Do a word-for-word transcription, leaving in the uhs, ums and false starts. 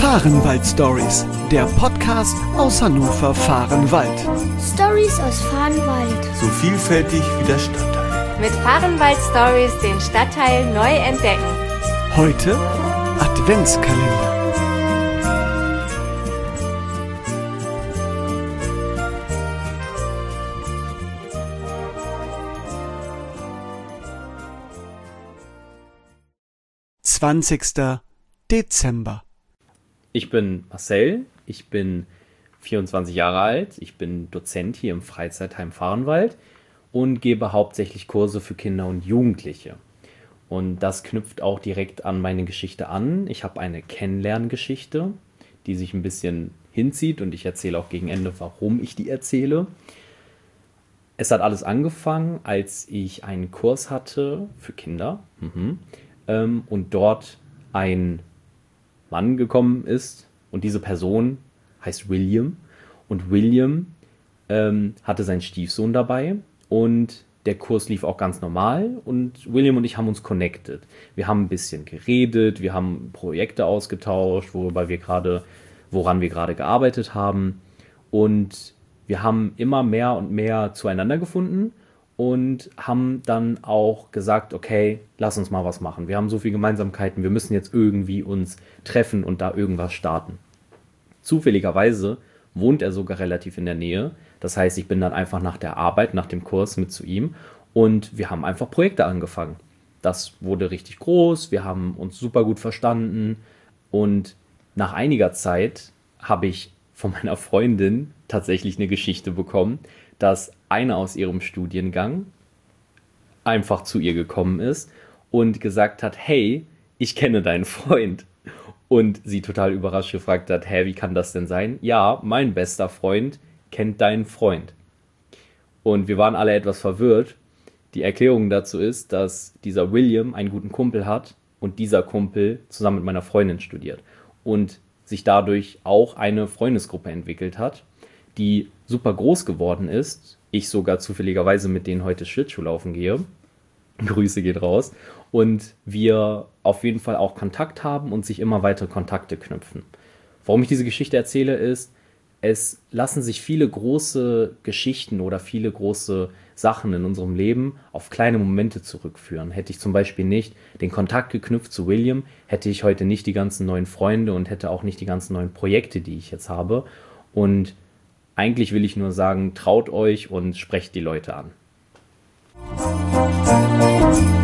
Fahrenwald Stories, der Podcast aus Hannover Fahrenwald. Stories aus Fahrenwald. So vielfältig wie der Stadtteil. Mit Fahrenwald Stories den Stadtteil neu entdecken. Heute Adventskalender. zwanzigster Dezember. Ich bin Marcel, ich bin vierundzwanzig Jahre alt, ich bin Dozent hier im Freizeitheim Fahrenwald und gebe hauptsächlich Kurse für Kinder und Jugendliche. Und das knüpft auch direkt an meine Geschichte an. Ich habe eine Kennenlerngeschichte, die sich ein bisschen hinzieht und ich erzähle auch gegen Ende, warum ich die erzähle. Es hat alles angefangen, als ich einen Kurs hatte für Kinder mhm, ähm, und dort ein Mann gekommen ist und diese Person heißt William und William ähm, hatte seinen Stiefsohn dabei und der Kurs lief auch ganz normal und William und ich haben uns connected. Wir haben ein bisschen geredet, wir haben Projekte ausgetauscht, worüber wir gerade, woran wir gerade gearbeitet haben und wir haben immer mehr und mehr zueinander gefunden und haben dann auch gesagt, okay, lass uns mal was machen. Wir haben so viele Gemeinsamkeiten, wir müssen jetzt irgendwie uns treffen und da irgendwas starten. Zufälligerweise wohnt er sogar relativ in der Nähe. Das heißt, ich bin dann einfach nach der Arbeit, nach dem Kurs mit zu ihm und wir haben einfach Projekte angefangen. Das wurde richtig groß, wir haben uns super gut verstanden und nach einiger Zeit habe ich von meiner Freundin tatsächlich eine Geschichte bekommen, dass einer aus ihrem Studiengang einfach zu ihr gekommen ist und gesagt hat, hey, ich kenne deinen Freund. Und sie total überrascht gefragt hat, hä, wie kann das denn sein? Ja, mein bester Freund kennt deinen Freund. Und wir waren alle etwas verwirrt. Die Erklärung dazu ist, dass dieser William einen guten Kumpel hat und dieser Kumpel zusammen mit meiner Freundin studiert. Und sich dadurch auch eine Freundesgruppe entwickelt hat, die super groß geworden ist. Ich sogar zufälligerweise mit denen heute Schlittschuh laufen gehe. Grüße geht raus. Und wir auf jeden Fall auch Kontakt haben und sich immer weitere Kontakte knüpfen. Warum ich diese Geschichte erzähle, ist, es lassen sich viele große Geschichten oder viele große Sachen in unserem Leben auf kleine Momente zurückführen. Hätte ich zum Beispiel nicht den Kontakt geknüpft zu William, hätte ich heute nicht die ganzen neuen Freunde und hätte auch nicht die ganzen neuen Projekte, die ich jetzt habe. Und eigentlich will ich nur sagen, traut euch und sprecht die Leute an.